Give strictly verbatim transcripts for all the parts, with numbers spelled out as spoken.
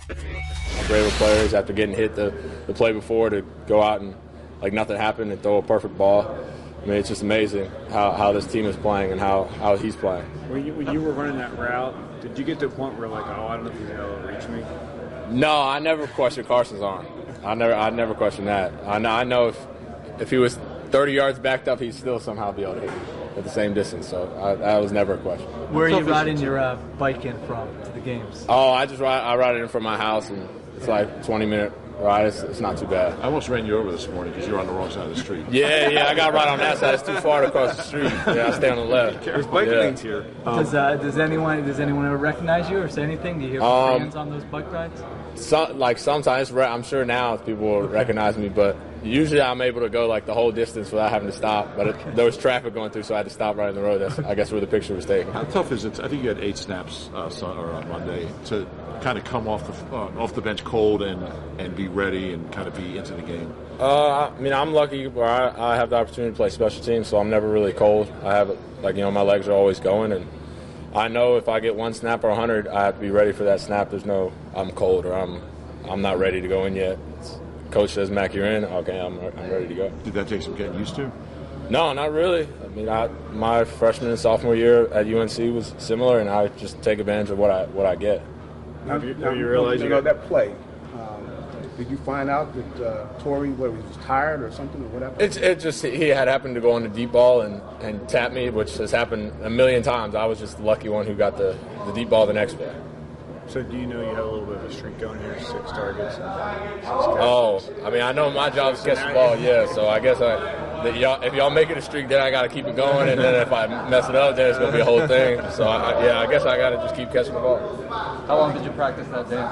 How brave players after getting hit the, the play before to go out and like nothing happened and throw a perfect ball. I mean, it's just amazing how, how this team is playing and how, how he's playing. When you, when you were running that route, did you get to a point where like, oh, I don't know if he's going to reach me? No, I never questioned Carson's arm. I never I never questioned that. I know, I know if if he was thirty yards backed up, he'd still somehow be able to hit me at the same distance. So I, that was never a question. Where are you riding your uh, bike in from to the games? Oh, I just ride I ride it in from my house, and it's like a twenty minute ride. It's, it's not too bad. I almost ran you over this morning because you're on the wrong side of the street. Yeah, yeah, I got right on that side. It's too far to cross the street. Yeah, I stay on the left. There's bike yeah. lanes here. Um, does uh, does anyone does anyone ever recognize you or say anything? Do you hear from um, fans on those bike rides? So, like sometimes, I'm sure now people will recognize me, but usually I'm able to go like the whole distance without having to stop. But it, there was traffic going through, so I had to stop right in the road. That's, I guess, where the picture was taken. How tough is it? I think you had eight snaps uh, or on Monday to kind of come off the uh, off the bench cold and, and be ready and kind of be into the game. Uh, I mean, I'm lucky where I, I have the opportunity to play special teams, so I'm never really cold. I have like you know my legs are always going, and I know if I get one snap or a hundred, I have to be ready for that snap. There's no I'm cold or I'm I'm not ready to go in yet. It's, Coach says, Mac, you're in. Okay, I'm I'm ready to go. Did that take some getting used to? No, not really. I mean, I, my freshman and sophomore year at U N C was similar, and I just take advantage of what I what I get. Now, you, now you realize you you know got that play. Um, did you find out that uh, Torrey what, was tired or something or whatever? It's it just he had happened to go on the deep ball and, and tap me, which has happened a million times. I was just the lucky one who got the, the deep ball the next play. So do you know you had a little bit of a streak going here, six targets? And six oh, I mean, I know my job is to catch the ball, yeah. So I guess I, that y'all, if y'all make it a streak, then I got to keep it going, and then if I mess it up, then it's gonna be a whole thing. So I, yeah, I guess I got to just keep catching the ball. How long did you practice that dance?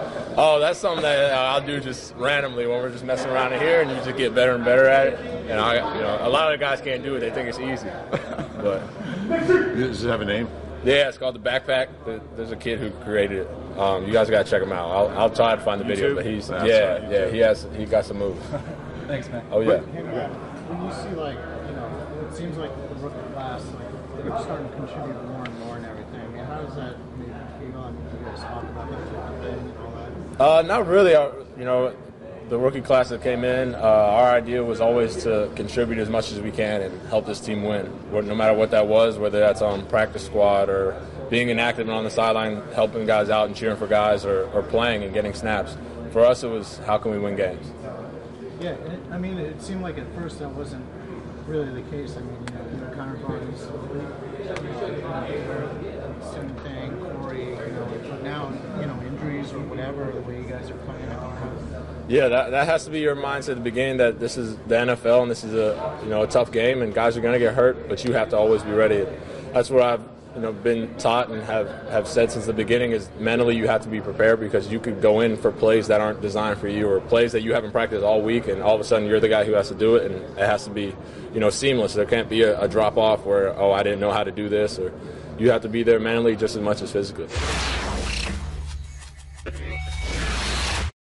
Oh, that's something that I'll do just randomly when we're just messing around in here, and you just get better and better at it. And I, you know, a lot of the guys can't do it; they think it's easy. But does it have a name? Yeah, it's called the Backpack. There's a kid who created it. Um, you guys got to check him out. I'll, I'll try to find the video, but he's That's yeah, right, yeah, he has he got some moves. Thanks, man. Oh yeah. When you see like you know, it seems like the rookie class like they're starting to contribute more and more and everything. And how does that maybe feel? I mean, do you guys talk about that type of thing and all that? Uh, not really. Uh, you know, the rookie class that came in, uh, our idea was always to contribute as much as we can and help this team win. No matter what that was, whether that's on practice squad or being inactive and on the sideline, helping guys out and cheering for guys, or, or playing and getting snaps. For us, it was how can we win games. Yeah, it, I mean, it seemed like at first that wasn't really the case. I mean, you know, Connor Barnes, same thing, Corey, you know, but now, you know, injuries or whatever, the way you guys are playing, I don't know. Yeah, that that has to be your mindset at the beginning, that this is the N F L and this is a you know a tough game and guys are going to get hurt, but you have to always be ready. That's what I've you know been taught and have, have said since the beginning is mentally you have to be prepared, because you could go in for plays that aren't designed for you or plays that you haven't practiced all week, and all of a sudden you're the guy who has to do it, and it has to be you know seamless. There can't be a, a drop off where, oh, I didn't know how to do this, or you have to be there mentally just as much as physically.